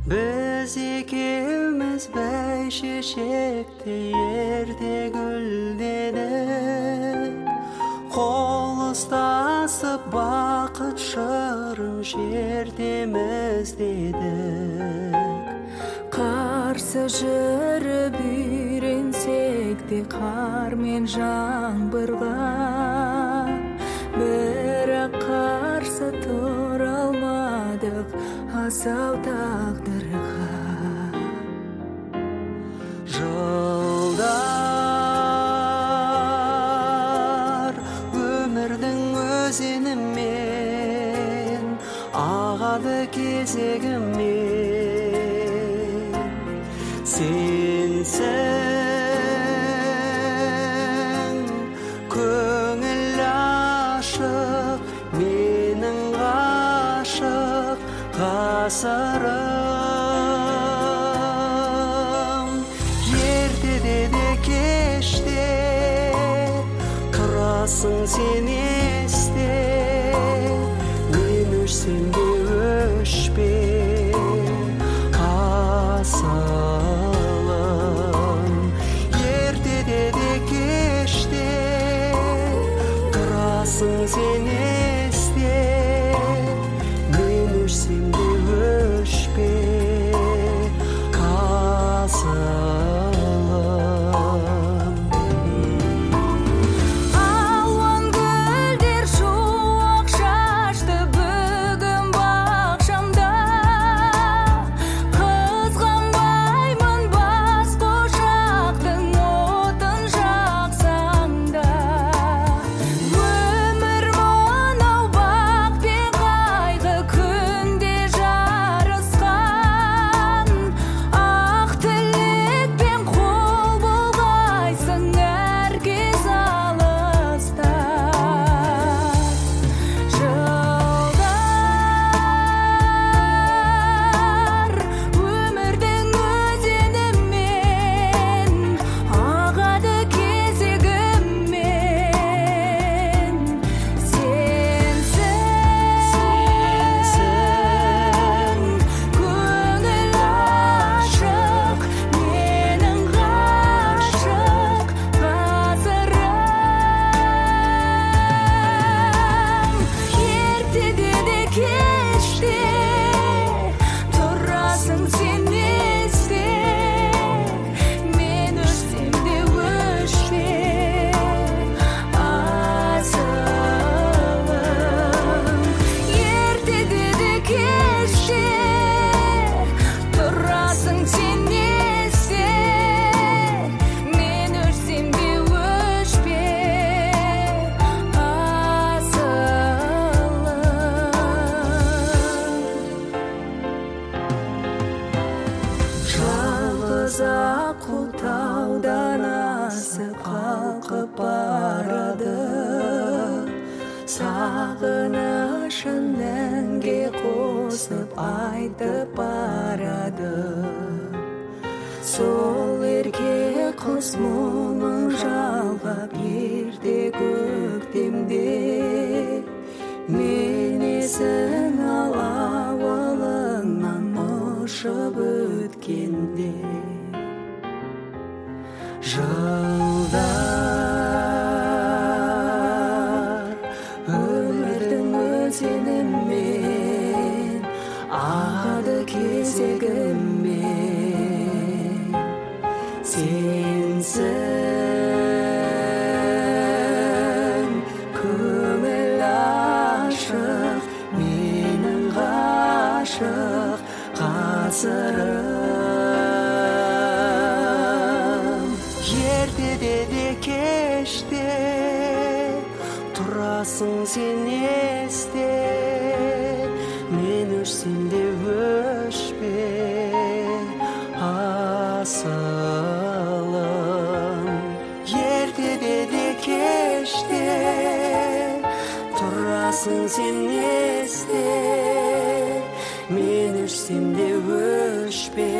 Biz ikimiz bәйшешекте ерте гүлдедік, қол ұстасып бақыт шырын шертеміз дедік. Қарсы жүріп үйренсек те қар мен жаңбырға, бірақ қарсы тұра алмадық асау тағдырға. Жылдар өмірдің өзенімен ағады кезегімен, сенсің көңіл ашық, менің ғашық ғасырым. Ертеде де кеште тұрасың сен есте, мен өшсем де өшпе асылым. Ертеде де кеште тұрасың сен есте, мен өшсем де өшпе асылым. Алуан гүлдер шуақ шашты бүгін бақшамда, қызғанбаймын бас қошақтың отын жақсаңда. Өмір мынау бақ пен қайғы күнде жарысқан, ақ тілекпен қол бұлғайсың әркез алыста. Жылдар өмірдің өзенімен ағады кезегімен, сенсің көңіл ашық, менің ғашық ғасырым. Ертеде де кеште тұрасың сен есте, мен өшсем де өшпе асылым. Ертеде де кеште тұрасың сен есте, мен өшсем де өшпе асылым. Жалғыз аққу таудан асып қалқып барады, сағынышын әнге қосып айтып барады. Сол ерке құс мұңын жалғап ерте көктемде, менесің алауылыңнан ұшып өткенде. Жылдар өмірдің өзенімен ағады кезегімен, сенсің көңіл ашық, менің ғашық ғасырым. Ертеде де кеште тұрасың сен есте, мен өшсем де өшпе асылым. Ертеде де кеште тұрасың сен есте, мен өшсем де өшпе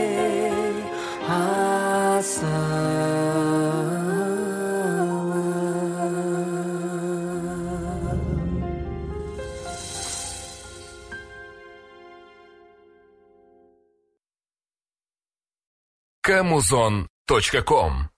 асылым. kmuzon.com